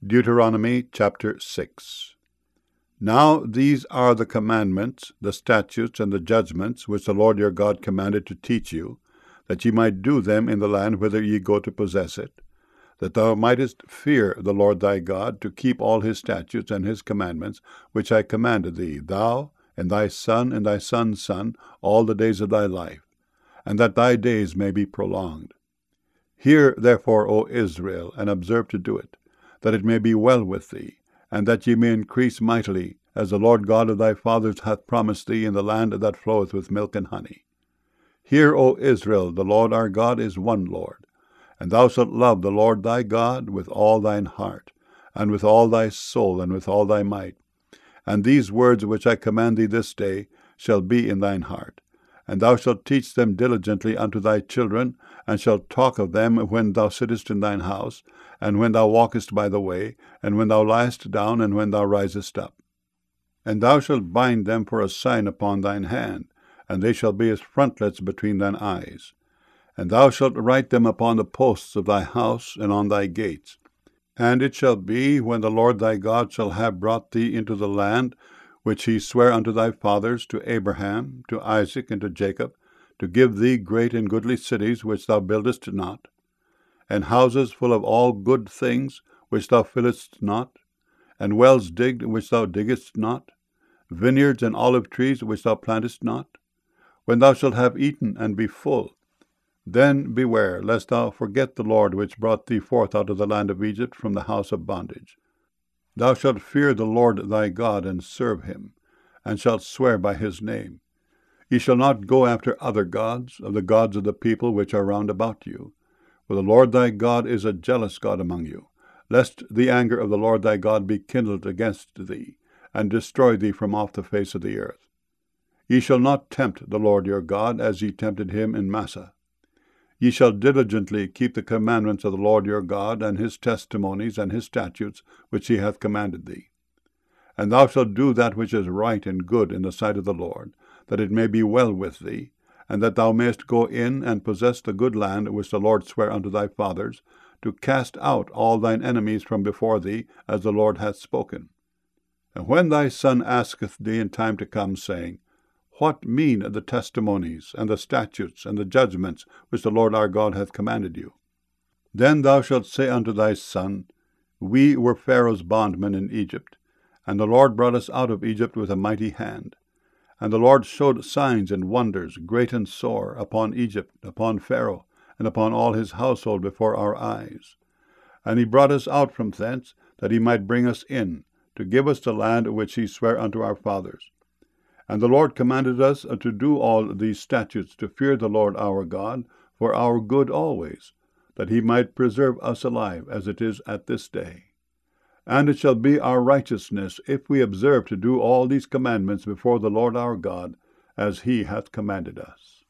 Deuteronomy chapter 6. Now these are the commandments, the statutes, and the judgments which the Lord your God commanded to teach you, that ye might do them in the land whither ye go to possess it, that thou mightest fear the Lord thy God, to keep all his statutes and his commandments, which I commanded thee, thou and thy son and thy son's son, all the days of thy life, and that thy days may be prolonged. Hear therefore, O Israel, and observe to do it, that it may be well with thee, and that ye may increase mightily, as the Lord God of thy fathers hath promised thee, in the land that floweth with milk and honey. Hear, O Israel, the Lord our God is one Lord, and thou shalt love the Lord thy God with all thine heart, and with all thy soul, and with all thy might. And these words which I command thee this day shall be in thine heart, and thou shalt teach them diligently unto thy children, and shalt talk of them when thou sittest in thine house, and when thou walkest by the way, and when thou liest down, and when thou risest up. And thou shalt bind them for a sign upon thine hand, and they shall be as frontlets between thine eyes. And thou shalt write them upon the posts of thy house and on thy gates. And it shall be, when the Lord thy God shall have brought thee into the land which he sware unto thy fathers, to Abraham, to Isaac, and to Jacob, to give thee great and goodly cities which thou buildest not, and houses full of all good things which thou fillest not, and wells digged which thou diggest not, vineyards and olive trees which thou plantest not, when thou shalt have eaten and be full, then beware lest thou forget the Lord which brought thee forth out of the land of Egypt from the house of bondage. Thou shalt fear the Lord thy God, and serve him, and shalt swear by his name. Ye shall not go after other gods, of the gods of the people which are round about you. For the Lord thy God is a jealous God among you, lest the anger of the Lord thy God be kindled against thee, and destroy thee from off the face of the earth. Ye shall not tempt the Lord your God, as ye tempted him in Massah. Ye shall diligently keep the commandments of the Lord your God, and his testimonies and his statutes, which he hath commanded thee. And thou shalt do that which is right and good in the sight of the Lord, that it may be well with thee, and that thou mayest go in and possess the good land which the Lord sware unto thy fathers, to cast out all thine enemies from before thee, as the Lord hath spoken. And when thy son asketh thee in time to come, saying, What mean the testimonies, and the statutes, and the judgments, which the Lord our God hath commanded you? Then thou shalt say unto thy son, We were Pharaoh's bondmen in Egypt, and the Lord brought us out of Egypt with a mighty hand. And the Lord showed signs and wonders, great and sore, upon Egypt, upon Pharaoh, and upon all his household before our eyes. And he brought us out from thence, that he might bring us in, to give us the land which he sware unto our fathers. And the Lord commanded us to do all these statutes, to fear the Lord our God, for our good always, that he might preserve us alive, as it is at this day. And it shall be our righteousness, if we observe to do all these commandments before the Lord our God, as he hath commanded us.